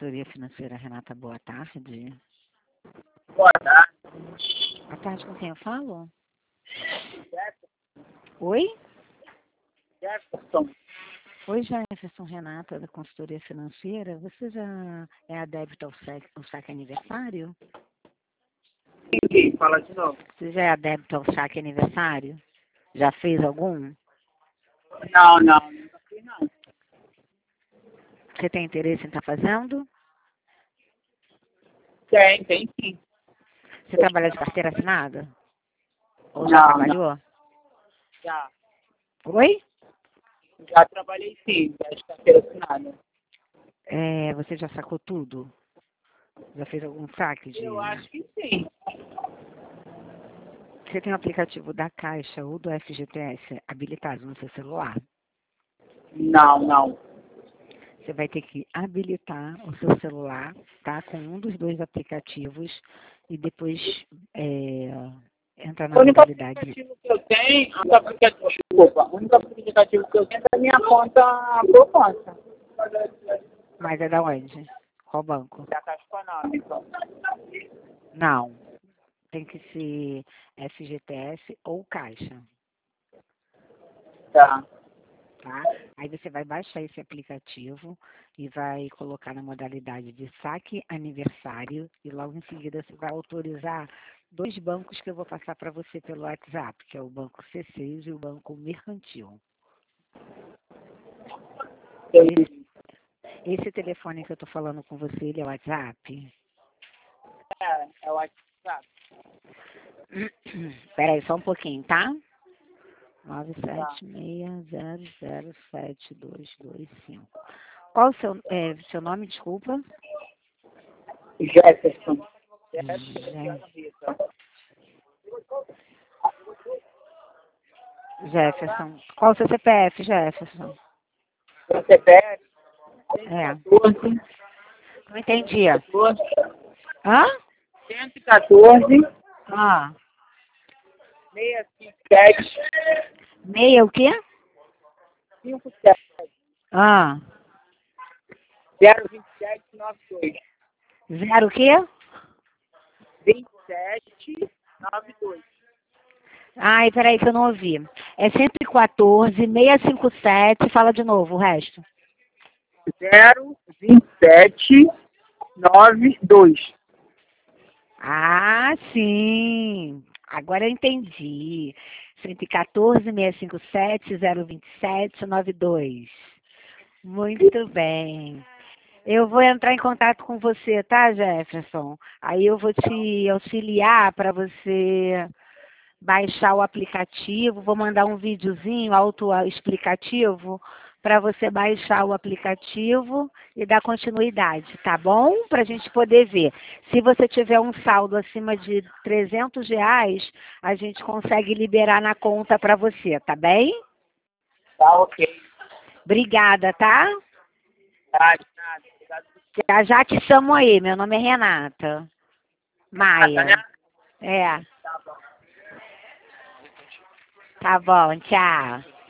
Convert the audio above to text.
consultoria financeira. Renata, boa tarde. Boa tarde. Boa tarde, com quem eu falo? Jefferson. Oi? Jefferson. Oi, Jefferson, Renata, da consultoria financeira. Você já é adepto ao saque aniversário? Entendi. Fala de novo. Você já é adepto ao saque aniversário? Já fez algum? Não, nunca fiz não. Você tem interesse em estar fazendo? Tem sim. Você trabalha de carteira assinada? Ou já Não. trabalhou? Já. Oi? Já trabalhei sim, já de carteira assinada. Você já sacou tudo? Já fez algum saque de... Eu acho que sim. Você tem o aplicativo da Caixa ou do FGTS habilitado no seu celular? Não. Você vai ter que habilitar o seu celular, tá? Com um dos dois aplicativos e depois entrar na O único modalidade. aplicativo que eu tenho, o único aplicativo que eu tenho é a minha conta poupança. Mas é da onde? Qual banco? Da Caixa Econômica. Não. Tem que ser FGTS ou Caixa, Tá. tá? Aí você vai baixar esse aplicativo e vai colocar na modalidade de saque aniversário e logo em seguida você vai autorizar dois bancos que eu vou passar para você pelo WhatsApp, que é o Banco C6 e o Banco Mercantil. Esse telefone que eu estou falando com você, ele é o WhatsApp? É o WhatsApp. Espera aí, só um pouquinho, tá? Tá. 976007225. Qual o seu nome, desculpa? Jefferson. Jefferson. Qual o seu CPF, Jefferson? O CPF É. 114. Não entendi. Hã? 114 Ah. 657 Meia o quê? 57 Ah. 027 92 Zero o quê? 27 92 Ai, peraí que eu não ouvi. É 114, 657, fala de novo o resto. 027 92. Ah, sim. Agora eu entendi. 114, 657, 027, 92. Muito bem. Eu vou entrar em contato com você, tá, Jefferson? Aí eu vou te auxiliar para você baixar o aplicativo. Vou mandar um videozinho autoexplicativo para você baixar o aplicativo e dar continuidade, tá bom? Para a gente poder ver. Se você tiver um saldo acima de R$ 300, a gente consegue liberar na conta para você, tá bem? Tá ok. Obrigada, tá? Tá, de nada. Obrigado. Já já te chamo aí. Meu nome é Renata Maia. É. Tá bom. Tá bom, tchau.